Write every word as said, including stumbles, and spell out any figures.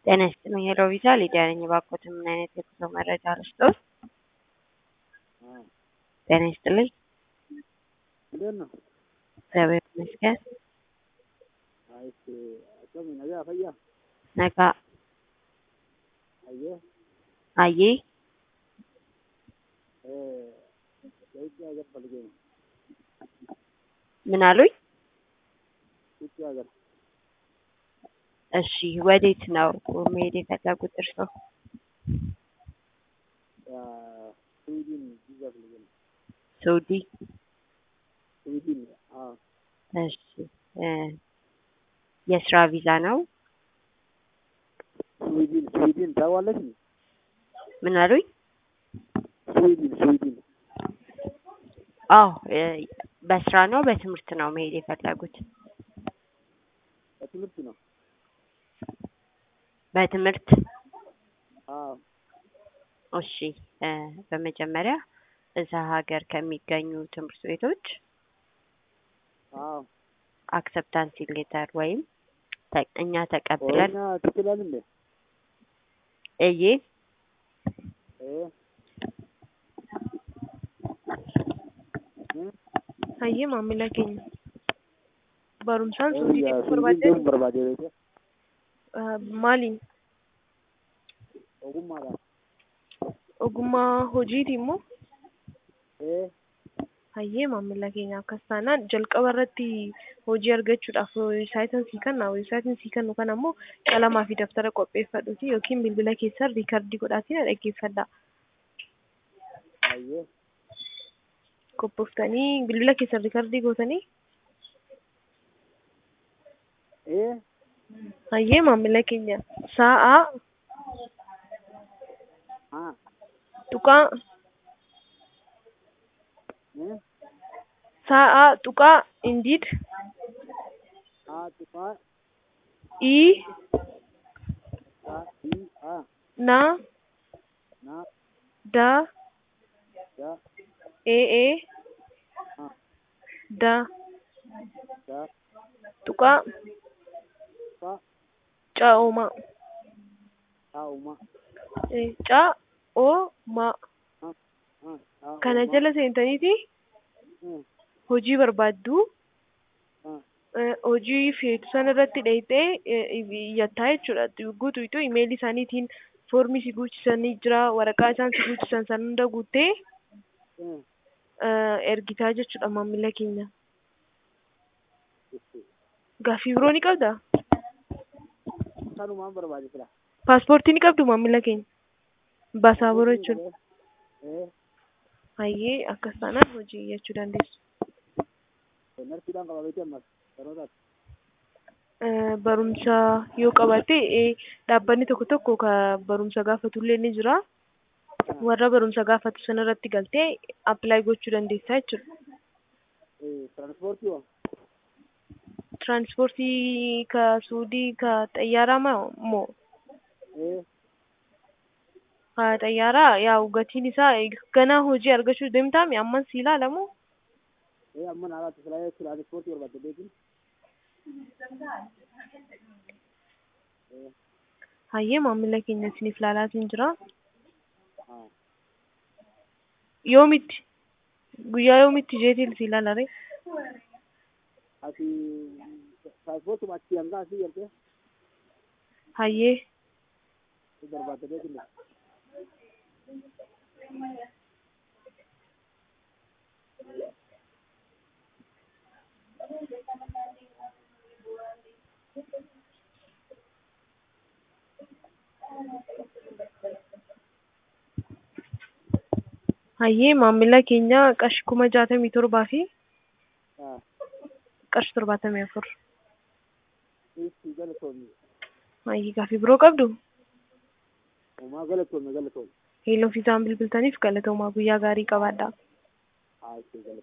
ጤና ይስጥልኝ ሄሎ ቪዛ ሊዲያ ነኝ። እባክዎት ምን አይነት የጉዞ መረጃ ልስጥዎት? ጤና ይስጥልኝ። እንዴት ነው? እግዚአብሔር ይመስገን። አይስ አከም ነገ አፈያ ነጋ አየ አዬ እ ለውጭ ሀገር ፈልጌ ነው። ምን አሉኝ? ውጭ ሀገር እሺ ወዴት ነው መሄድ የፈለጉት እርስዎ? ያ ስዊድን ቪዛ ፈልጌ ነው። ሳውዲ? ስዊድን አዎ። እሺ እ የስራ ቪዛ ነው? ስዊድን ስዊድን ታውቃለች? ምን አሉኝ? ስዊድን ስዊድን አዎ በስራ ነው በትምህርት ነው መሄድ የፈለጉት? በትምህርት ነው። በትምህርት? አዎ። እሺ እ በመጀመሪያ እዛ ሀገር ከሚገኙ ትምህርት ቤቶች አዎ አክሰፕታንስ ሌተር ወይም እኛ ተቀብለን ኦሮምኛ ትችላለህ እንዴ? እዬ እ Hayyee maamila keenya barumsaan እ suutii ያ deemuu ስዊድን barbaadde deemuu barbaade beekte maaliin ogummaadhaan. ogummaa hojiiti immoo Ee hayyee maamila keenya akkas taanaan jalqaba irratti hojii argachuudhaaf weebsaayitiin sii kenna weebsaayitiin sii kennu kana immoo qalamaa fi daftara qopheeffadhuuti yookiin bilbila keessan riikardii godhaatiin dhaggeeffadhaa. ayyee Qophooftanii bilbila keessan riikardii gootanii ee hayyee maamila keenya sa'a haa tuqaa ee sa'a tuqaa indeed haa tuqaa i haa ii haa na na da da e e haa da da tuqaa tuqaa ca'ooma haa'uma Eh, ca'ooma haa haa haa kana jala seentaniiti ee hojii barbaaddu haa eh, hojii feetu sana irratti dheeyxee iyyattaa jechuudha. Guutuutu imeelii isaaniitiin foormii si guuchisanii jira waraqaa isaan si guuchisan san hunda guuttee ee eh, ergitaa jechuudha maamila keenya. itti Gaaffii biroo ni qabdaa? kanumaan barbaade fila. Paaspoortii ni qabdu maamila keenya? Baasaabora jechuudha. ee Hayyee akkas taanaan hojii iyyachuu dandeessu. narsiidhaan qaba beekte ammas barootaati. Eh, barumsa yoo qabaate eh, dhaabbanni tokko tokko ka barumsa gaafatullee ni jira. Warra barumsa gaafatu sana irratti galtee appilaayi gochuu dandeessaa jechuudha. ee tiraanspoortii hoo Tiraanspoortii ka suudii ka xayyaaraa moo ee ka xayyaaraa yaa'u gatiin isaa ganaa hojii argachuu deemtaami amman si ilaalamu. ee amma naalaatti filaa tiraanspoortii barbaadde beekin. ee Hayyee maamila keenya isiniif ilaalaatiin jira. haa Yoomitti guyyaa yoomitti jeetiin si ilaalare? ati tiraanspoortii achi hangaa asii galtee Hayyee barbaadde beekin. hayyee maamila keenya qarshii kuma jaatamii torbaa fi haa qarshii torbaatamii afur. itti galatoomne Hayyee gaaffii biroo qabdu? homaa galatoomne galatoomne Heeloo fi isaan bilbiltaniif galatoomaa guyyaa gaarii qabaadhaa. haa itti galatoomne.